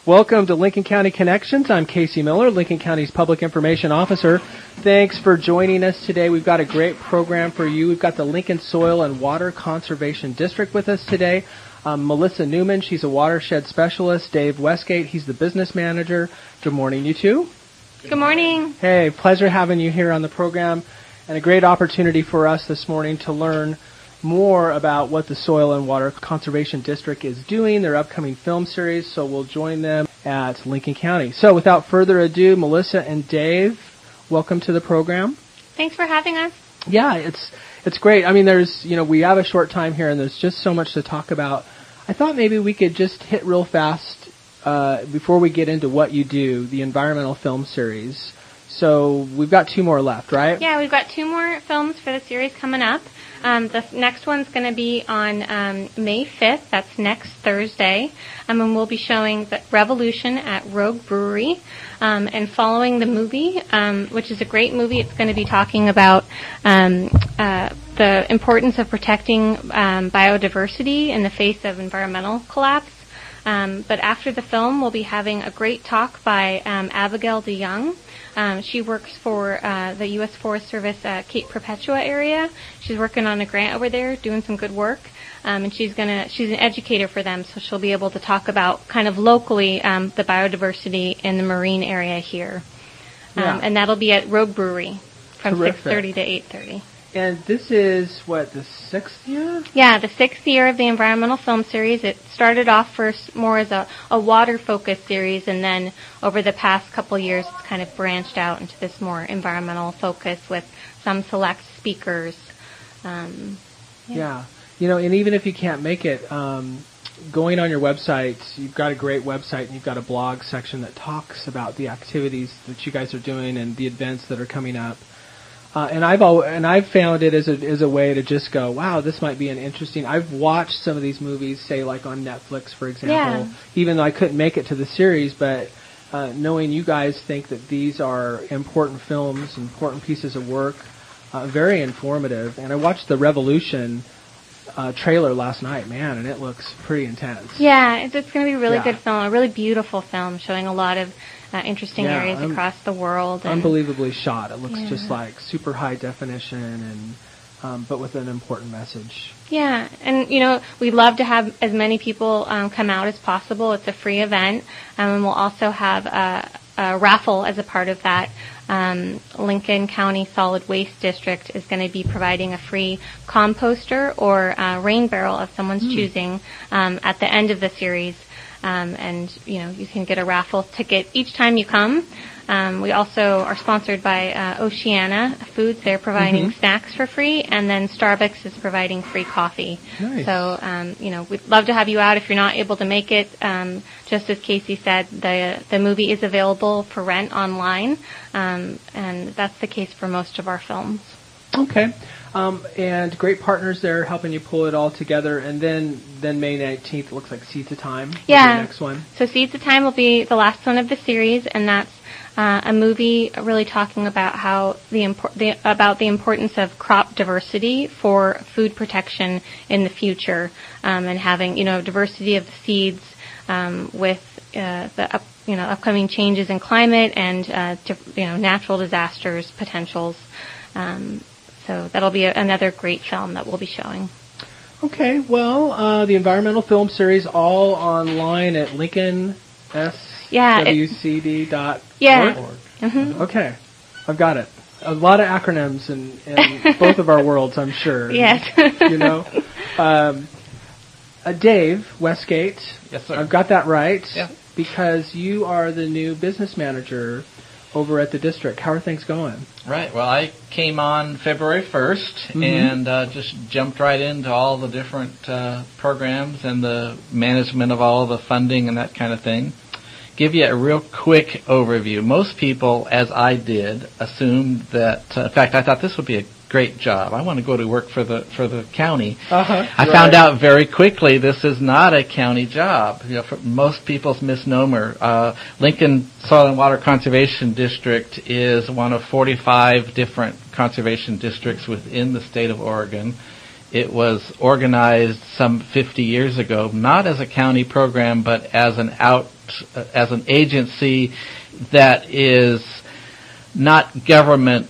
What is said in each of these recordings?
Welcome to Lincoln County Connections. I'm Casey Miller, Lincoln County's Public Information Officer. Thanks for joining us today. We've got a great program for you. We've got the Lincoln Soil and Water Conservation District with us today. Melissa Newman, she's a watershed specialist. Dave Westgate, he's the business manager. Good morning, you two. Good morning. Hey, pleasure having you here on the program, and a great opportunity for us this morning to learn more about what the Soil and Water Conservation District is doing, their upcoming film series, so we'll join them at Lincoln County. So without further ado, Melissa and Dave, welcome to the program. Thanks for having us. Yeah, it's great. I mean, we have a short time here, and there's just so much to talk about. I thought maybe we could just hit real fast before we get into what you do, the environmental film series. So we've got 2 more left, right? Yeah, we've got 2 more films for the series coming up. The next one's going to be on May 5th. That's next Thursday. And we'll be showing the Revolution at Rogue Brewery. And following the movie, which is a great movie, it's going to be talking about the importance of protecting biodiversity in the face of environmental collapse. But after the film, we'll be having a great talk by Abigail DeYoung. She works for the U.S. Forest Service Cape Perpetua area. She's working on a grant over there, doing some good work. And she's an educator for them, so she'll be able to talk about kind of locally the biodiversity in the marine area here. Yeah. And that'll be at Rogue Brewery from Terrific. 6:30 to 8:30. And this is, the 6th year? Yeah, the 6th year of the environmental film series. It started off first more as a water-focused series, and then over the past couple years, it's kind of branched out into this more environmental focus with some select speakers. Yeah. And even if you can't make it, going on your website, you've got a great website, and you've got a blog section that talks about the activities that you guys are doing and the events that are coming up. And I've found it as a way to just go, wow, this might be an interesting. I've watched some of these movies, say like on Netflix, for example, even though I couldn't make it to the series, but knowing you guys think that these are important films, important pieces of work, very informative. And I watched the Revolution trailer last night, man, and it looks pretty intense. Yeah, it's going to be a really good film, a really beautiful film, showing a lot of interesting areas across the world. Unbelievably shot. It looks just like super high definition, and but with an important message. Yeah, and we'd love to have as many people come out as possible. It's a free event, and we'll also have a raffle as a part of that. Lincoln County Solid Waste District is going to be providing a free composter or rain barrel of someone's choosing at the end of the series. And you can get a raffle ticket each time you come. We also are sponsored by Oceana Foods. They're providing snacks for free, and then Starbucks is providing free coffee. Nice. So, we'd love to have you out if you're not able to make it. Just as Casey said, the movie is available for rent online, and that's the case for most of our films. Okay. And great partners there helping you pull it all together. And then May 19th, it looks like Seeds of Time will be the next one. So Seeds of Time will be the last one of the series, and that's a movie really talking about how about the importance of crop diversity for food protection in the future, and having diversity of the seeds with the upcoming changes in climate and natural disasters potentials. So that'll be another great film that we'll be showing. Okay, well, the environmental film series all online at LincolnSWCD.org. Okay, I've got it. A lot of acronyms in both of our worlds, I'm sure. Yes. Dave Westgate. Yes, sir. I've got that right. Yeah. Because you are the new business manager over at the district. How are things going? Right. Well, I came on February 1st and just jumped right into all the different programs and the management of all the funding and that kind of thing. Give you a real quick overview. Most people, as I did, assumed that, in fact, I thought this would be a great job. I want to go to work for the county. I found out very quickly this is not a county job. For most people's misnomer, Lincoln Soil and Water Conservation District is one of 45 different conservation districts within the state of Oregon. It was organized some 50 years ago, not as a county program, but as an agency that is not government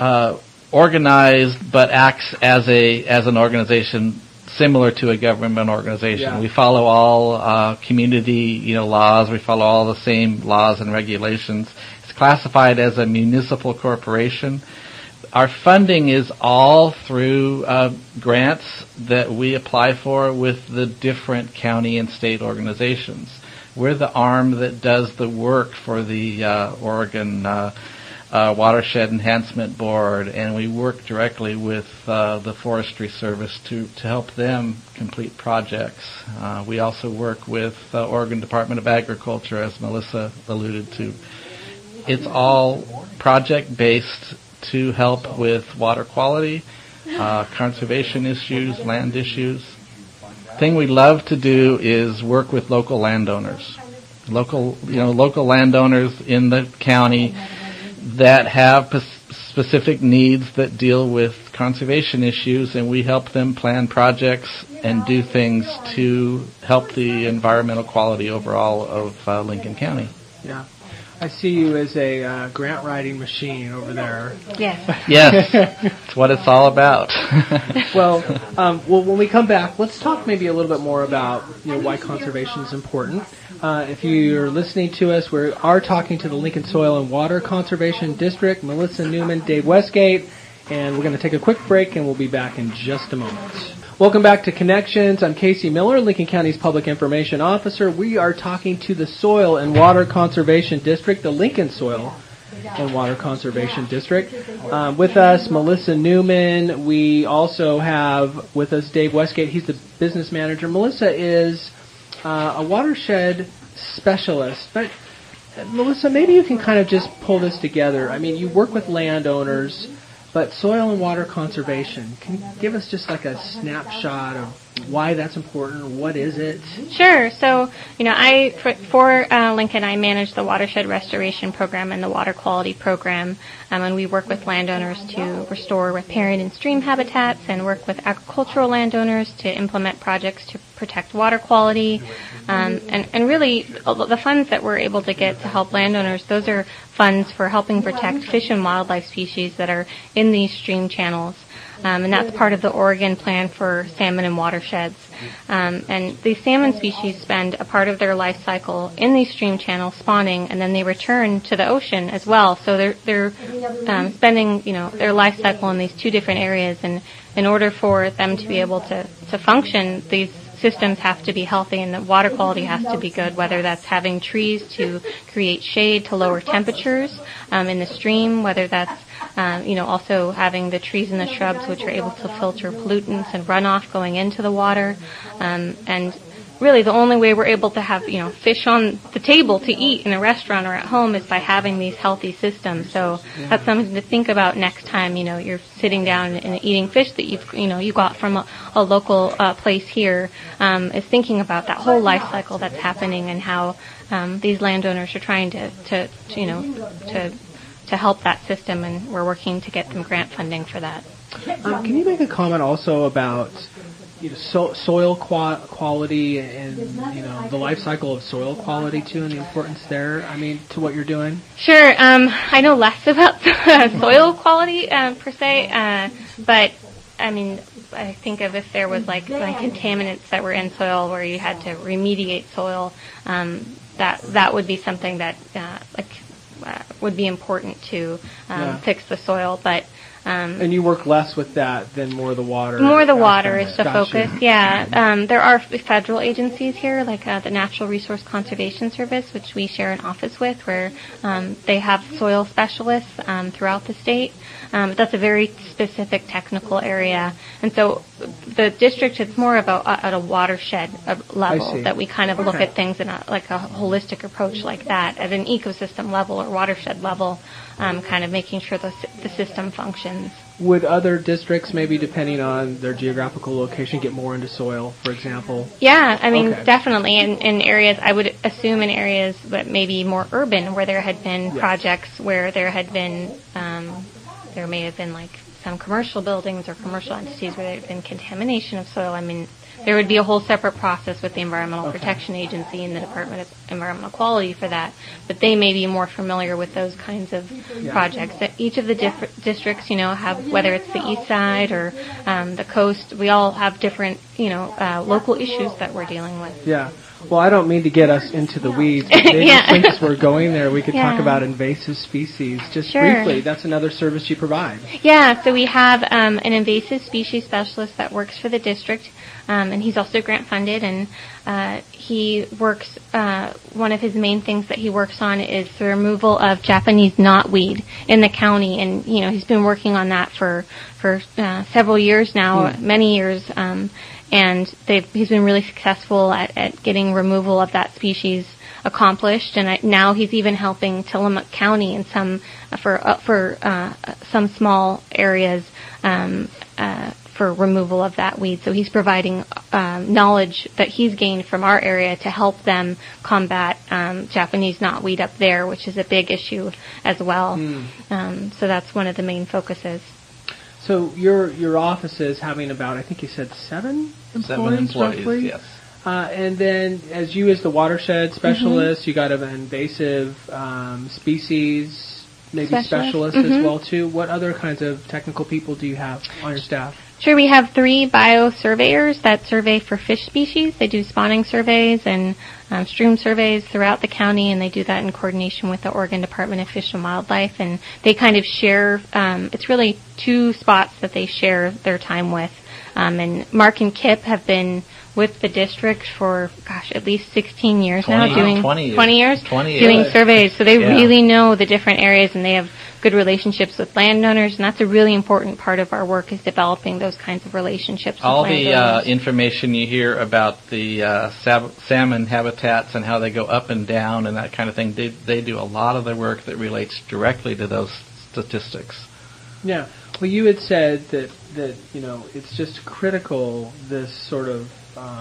organized, but acts as an organization similar to a government organization. Yeah. We follow all community laws. We follow all the same laws and regulations. It's classified as a municipal corporation. Our funding is all through grants that we apply for with the different county and state organizations. We're the arm that does the work for the Oregon Watershed Enhancement Board, and we work directly with the Forestry Service to help them complete projects. We also work with Oregon Department of Agriculture, as Melissa alluded to. It's all project-based to help with water quality, conservation issues, land issues. The thing we love to do is work with local landowners. Local landowners in the county that have specific needs that deal with conservation issues, and we help them plan projects and do things to help the environmental quality overall of Lincoln County. Yeah. I see you as a grant writing machine over there. Yes. Yes, that's what it's all about. Well, when we come back, let's talk maybe a little bit more about why conservation is important. If you're listening to us, we are talking to the Lincoln Soil and Water Conservation District, Melissa Newman, Dave Westgate, and we're going to take a quick break, and we'll be back in just a moment. Welcome back to Connections. I'm Casey Miller, Lincoln County's Public Information Officer. We are talking to the Soil and Water Conservation District, the Lincoln Soil and Water Conservation District. With us, Melissa Newman. We also have with us Dave Westgate. He's the business manager. Melissa is a watershed specialist. But, Melissa, maybe you can kind of just pull this together. I mean, you work with landowners, but soil and water conservation, can you give us just like a snapshot of why that's important? What is it? Sure. So, for Lincoln, I manage the watershed restoration program and the water quality program, and we work with landowners to restore riparian and stream habitats, and work with agricultural landowners to implement projects to protect water quality, and really the funds that we're able to get to help landowners, those are funds for helping protect fish and wildlife species that are in these stream channels. And that's part of the Oregon Plan for Salmon and Watersheds. And these salmon species spend a part of their life cycle in these stream channels spawning, and then they return to the ocean as well. So they're spending their life cycle in these two different areas. And in order for them to be able to function, these systems have to be healthy, and the water quality has to be good, whether that's having trees to create shade to lower temperatures in the stream, whether that's also having the trees and the shrubs which are able to filter pollutants and runoff going into the water. And really the only way we're able to have, fish on the table to eat in a restaurant or at home is by having these healthy systems. So that's something to think about next time, you're sitting down and eating fish that you got from a local place here, is thinking about that whole life cycle that's happening and how these landowners are trying to help that system, and we're working to get some grant funding for that. Can you make a comment also about soil quality and the life cycle of soil quality too, and the importance there? I mean, to what you're doing. Sure. I know less about soil quality per se, but I mean, I think of if there was like contaminants that were in soil where you had to remediate soil, that would be something that would be important to fix the soil, but. And you work less with that than more the water. More the water is the focus, yeah. There are federal agencies here, like the Natural Resource Conservation Service, which we share an office with, where they have soil specialists throughout the state. That's a very specific technical area. And so the district, it's more of at a watershed level that we kind of look at things in a holistic approach like that, at an ecosystem level or watershed level, kind of making sure the system functions. Would other districts, maybe depending on their geographical location, get more into soil, for example? Yeah, I mean, definitely. In areas, I would assume in areas that maybe more urban, where there had been projects where there had been, there may have been some commercial buildings or commercial entities where there's been contamination of soil, I mean, there would be a whole separate process with the Environmental Protection Agency and the Department of Environmental Quality for that. But they may be more familiar with those kinds of projects. That each of the districts, have, whether it's the east side or the coast, we all have different, local issues that we're dealing with. Yeah. Well, I don't mean to get us into the weeds, but maybe since we're going there, we could talk about invasive species just briefly. That's another service you provide. Yeah, so we have an invasive species specialist that works for the district, and he's also grant funded, and he works, one of his main things that he works on is the removal of Japanese knotweed in the county, and, he's been working on that for several years now, many years, and he's been really successful at getting removal of that species accomplished. And now he's even helping Tillamook County in some small areas for removal of that weed. So he's providing knowledge that he's gained from our area to help them combat Japanese knotweed up there, which is a big issue as well. So that's one of the main focuses. So your office is having about, I think you said 7 employees roughly? Yes. And then as the watershed specialist, you got an invasive species maybe specialist as well too. What other kinds of technical people do you have on your staff? Sure, we have 3 biosurveyors that survey for fish species. They do spawning surveys and stream surveys throughout the county, and they do that in coordination with the Oregon Department of Fish and Wildlife. And they kind of share, it's really 2 spots that they share their time with. And Mark and Kip have been with the district for, at least 16 years now, doing 20 years doing surveys. So they really know the different areas, and they have good relationships with landowners, and that's a really important part of our work, is developing those kinds of relationships all with landowners. The information you hear about the salmon habitats and how they go up and down and that kind of thing, they do a lot of the work that relates directly to those statistics. Yeah. Well, you had said that it's just critical, this sort of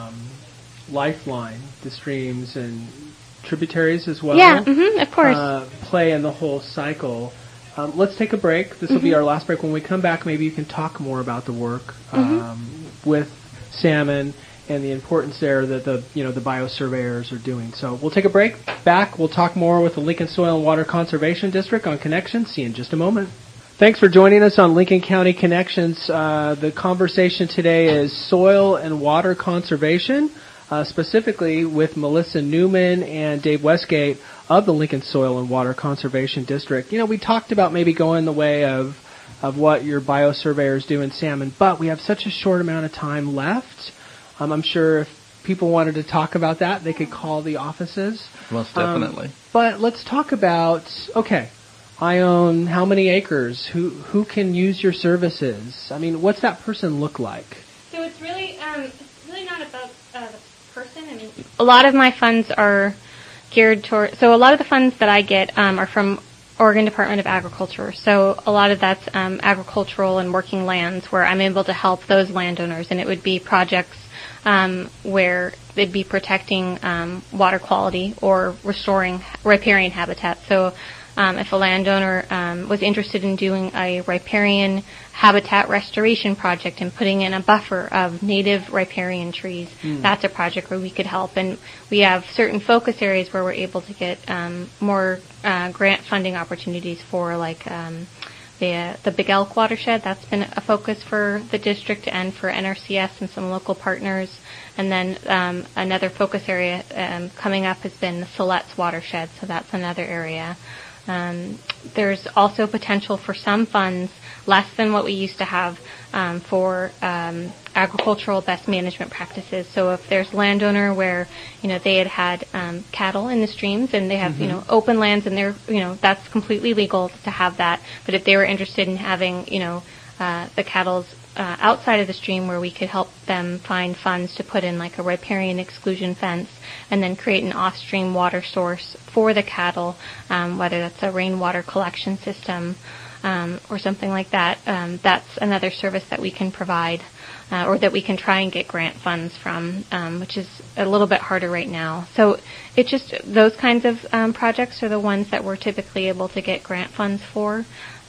lifeline, the streams and tributaries as well. Yeah, of course. Play in the whole cycle. Let's take a break. This will be our last break. When we come back, maybe you can talk more about the work with salmon and the importance there that the biosurveyors are doing. So we'll take a break. Back, we'll talk more with the Lincoln Soil and Water Conservation District on Connection. See you in just a moment. Thanks for joining us on Lincoln County Connections. The conversation today is soil and water conservation, specifically with Melissa Newman and Dave Westgate of the Lincoln Soil and Water Conservation District. We talked about maybe going the way of what your biosurveyors do in salmon, but we have such a short amount of time left. I'm sure if people wanted to talk about that, they could call the offices. Most definitely. But let's talk about, I own how many acres? Who can use your services? I mean, what's that person look like? So it's really not about the person. I mean, a lot of my funds are geared toward. So a lot of the funds that I get are from Oregon Department of Agriculture. So a lot of that's agricultural and working lands where I'm able to help those landowners, and it would be projects where they'd be protecting water quality or restoring riparian habitat. So if a landowner was interested in doing a riparian habitat restoration project and putting in a buffer of native riparian trees, that's a project where we could help. And we have certain focus areas where we're able to get more grant funding opportunities for, like the Big Elk watershed. That's been a focus for the district and for NRCS and some local partners. And then another focus area coming up has been the Siletz watershed, so that's another area. There's also potential for some funds, less than what we used to have, for agricultural best management practices. So if there's landowner where they had cattle in the streams and they have open lands and they're that's completely legal to have that. But if they were interested in having the cattle's outside of the stream, where we could help them find funds to put in like a riparian exclusion fence and then create an off-stream water source for the cattle, whether that's a rainwater collection system or something like that. That's another service that we can provide. or that we can try and get grant funds from, which is a little bit harder right now. So it's just those kinds of projects are the ones that we're typically able to get grant funds for.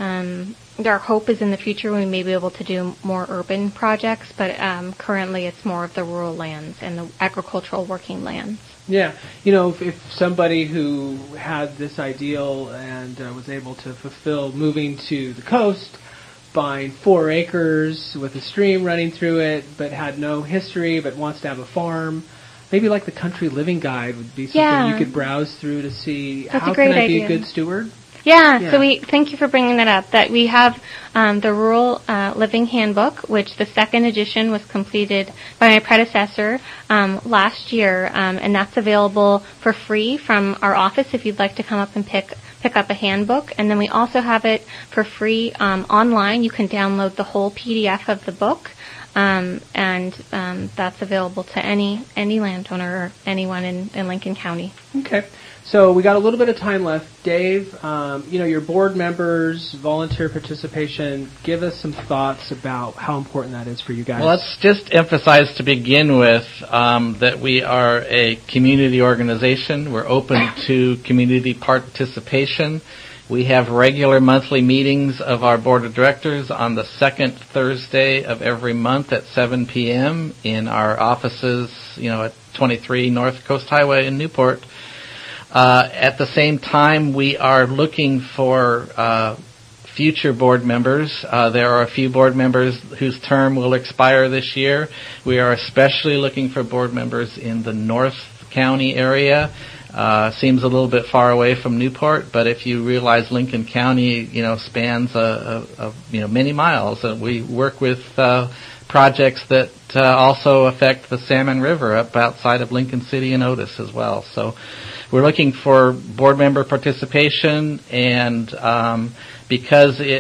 Our hope is in the future we may be able to do more urban projects, but currently it's more of the rural lands and the agricultural working lands. Yeah, you know, if somebody who had this ideal and was able to fulfill moving to the coast, buying 4 acres with a stream running through it, but had no history, but wants to have a farm, maybe like the Country Living Guide would be something you could browse through to see how can I be a good steward? Yeah, so we thank you for bringing that up. That we have the Rural Living Handbook, which the second edition was completed by my predecessor last year, and that's available for free from our office if you'd like to come up and pick up a handbook. And then we also have it for free online. You can download the whole PDF of the book, and that's available to any landowner or anyone in Lincoln County. Okay. So we got a little bit of time left. Dave, you know, your board members, volunteer participation, give us some thoughts about how important that is for you guys. Well, let's just emphasize to begin with that we are a community organization. We're open to community participation. We have regular monthly meetings of our board of directors on the second Thursday of every month at 7 p.m. in our offices, you know, at 23 North Coast Highway in Newport. At the same time, we are looking for future board members. There are a few board members whose term will expire this year. We are especially looking for board members in the North County area. Seems a little bit far away from Newport, but if you realize Lincoln County, you know, spans many miles, and we work with projects that also affect the Salmon River up outside of Lincoln City and Otis as well. So we're looking for board member participation, and because they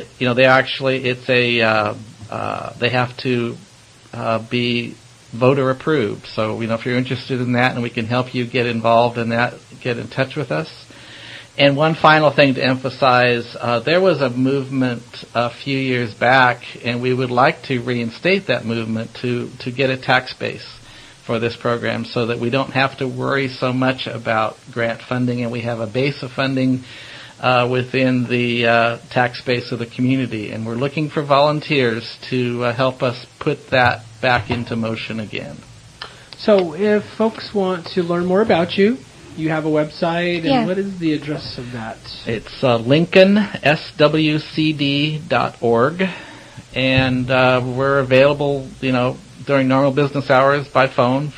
have to be voter approved. So, you know, if you're interested in that and we can help you get involved in that, get in touch with us. And one final thing to emphasize, there was a movement a few years back, and we would like to reinstate that movement to get a tax base for this program so that we don't have to worry so much about grant funding, and we have a base of funding within the tax base of the community. And we're looking for volunteers to help us put that back into motion again. So if folks want to learn more about you, you have a website, and what is the address of that? It's LincolnSWCD.org, and we're available, you know, during normal business hours by phone,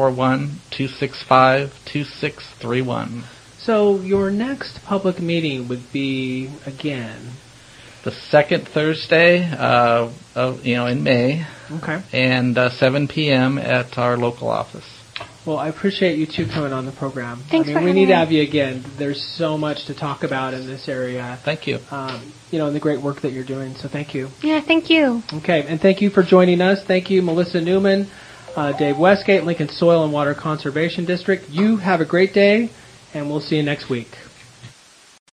541-265-2631. So your next public meeting would be, again? The second Thursday, in May. Okay. And 7 p.m. at our local office. Well, I appreciate you two coming on the program. Thanks for having me. We need to have you again. There's so much to talk about in this area. Thank you. And the great work that you're doing. So thank you. Yeah, thank you. Okay, and thank you for joining us. Thank you, Melissa Newman, Dave Westgate, Lincoln Soil and Water Conservation District. You have a great day, and we'll see you next week.